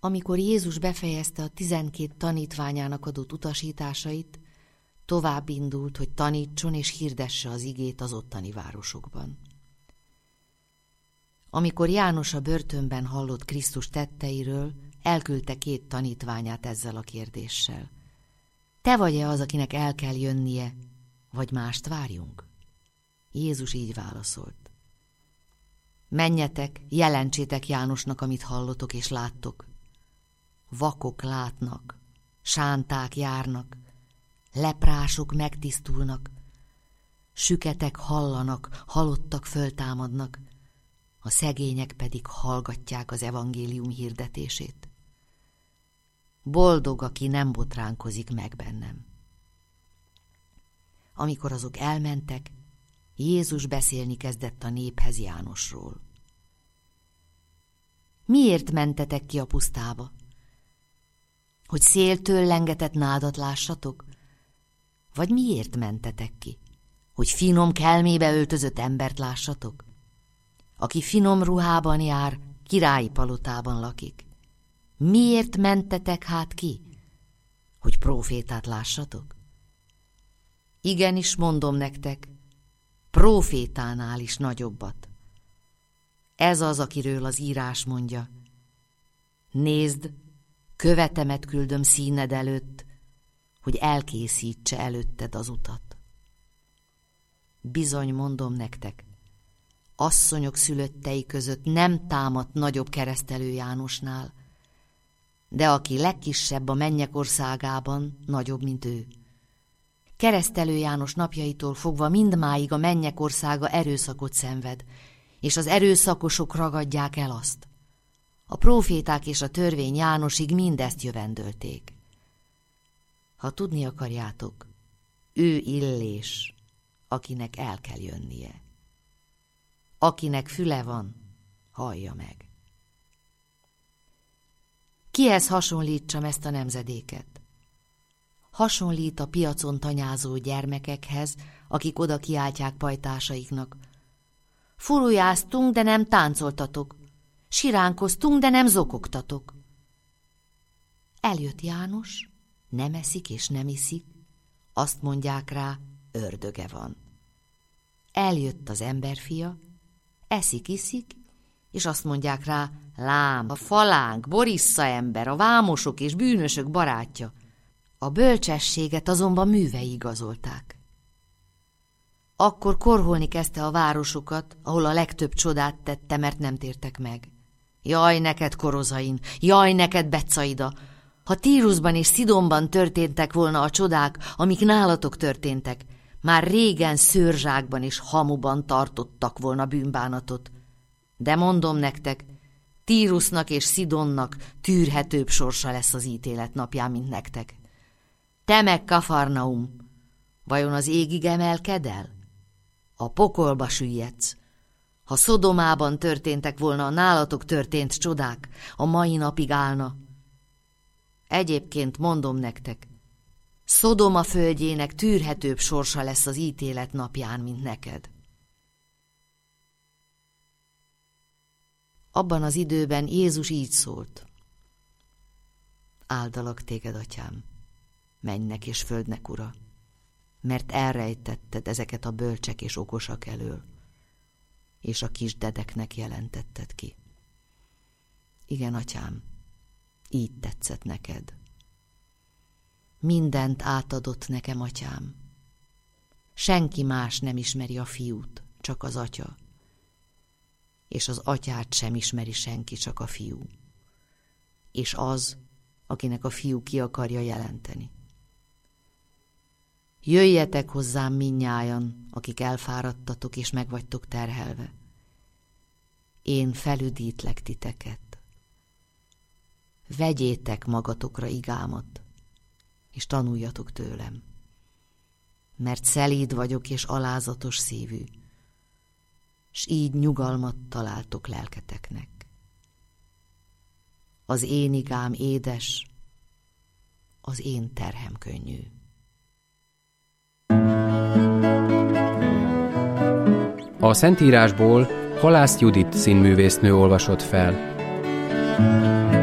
Amikor Jézus befejezte a 12 tanítványának adott utasításait, tovább indult, hogy tanítson és hirdesse az igét az ottani városokban. Amikor János a börtönben hallott Krisztus tetteiről, elküldte 2 tanítványát ezzel a kérdéssel. Te vagy-e az, akinek el kell jönnie, vagy mást várjunk? Jézus így válaszolt. Menjetek, jelentsétek Jánosnak, amit hallotok és láttok. Vakok látnak, sánták járnak, leprások megtisztulnak, süketek hallanak, halottak föltámadnak, a szegények pedig hallgatják az evangélium hirdetését. Boldog, aki nem botránkozik meg bennem. Amikor azok elmentek, Jézus beszélni kezdett a néphez Jánosról. Miért mentetek ki a pusztába? Hogy széltől lengetett nádat lássatok? Vagy miért mentetek ki? Hogy finom kelmébe öltözött embert lássatok? Aki finom ruhában jár, királyi palotában lakik. Miért mentetek hát ki? Hogy prófétát lássatok? Igenis mondom nektek, prófétánál is nagyobbat. Ez az, akiről az írás mondja. Nézd, követemet küldöm színed előtt, hogy elkészítse előtted az utat. Bizony mondom nektek, asszonyok szülöttei között nem támadt nagyobb keresztelő Jánosnál, de aki legkisebb a mennyek országában, nagyobb, mint ő. Keresztelő János napjaitól fogva mindmáig a mennyek országa erőszakot szenved, és az erőszakosok ragadják el azt. A próféták és a törvény Jánosig mindezt jövendölték. Ha tudni akarjátok, ő Illés, akinek el kell jönnie. Akinek füle van, hallja meg. Kihez hasonlítsam ezt a nemzedéket? Hasonlít a piacon tanyázó gyermekekhez, akik oda kiáltják pajtásaiknak. Furujáztunk, de nem táncoltatok. Siránkoztunk, de nem zokogtatok. Eljött János, nem eszik és nem iszik, azt mondják rá, ördöge van. Eljött az emberfia, eszik-iszik, és azt mondják rá, lám, a falánk, Borissza ember, a vámosok és bűnösök barátja. A bölcsességet azonban művei igazolták. Akkor korholni kezdte a városokat, ahol a legtöbb csodát tette, mert nem tértek meg. Jaj neked, Korozain, jaj neked, Betsaida! Ha Tírusban és Szidonban történtek volna a csodák, amik nálatok történtek, már régen szőrzsákban és hamuban tartottak volna bűnbánatot. De mondom nektek, Tírusnak és Szidonnak tűrhetőbb sorsa lesz az ítélet napján, mint nektek. Te meg, Kafarnaum, vajon az égig emelked el? A pokolba süllyedsz. Ha Szodomában történtek volna a nálatok történt csodák, a mai napig állna. Egyébként mondom nektek, Szodoma földjének tűrhetőbb sorsa lesz az ítélet napján, mint neked. Abban az időben Jézus így szólt. Áldalak téged, atyám, mennynek és földnek ura, mert elrejtetted ezeket a bölcsek és okosak elől, és a kisdedeknek jelentetted ki. Igen, atyám, így tetszett neked. Mindent átadott nekem, atyám. Senki más nem ismeri a fiút, csak az atya. És az atyát sem ismeri senki, csak a fiú. És az, akinek a fiú ki akarja jelenteni. Jöjjetek hozzám mindnyájan, akik elfáradtatok és meg vagytok terhelve. Én felüdítlek titeket. Vegyétek magatokra igámat, és tanuljatok tőlem. Mert szelíd vagyok és alázatos szívű, s így nyugalmat találtok lelketeknek. Az én igám édes, az én terhem könnyű. A Szentírásból Halász Judit színművésznő olvasott fel.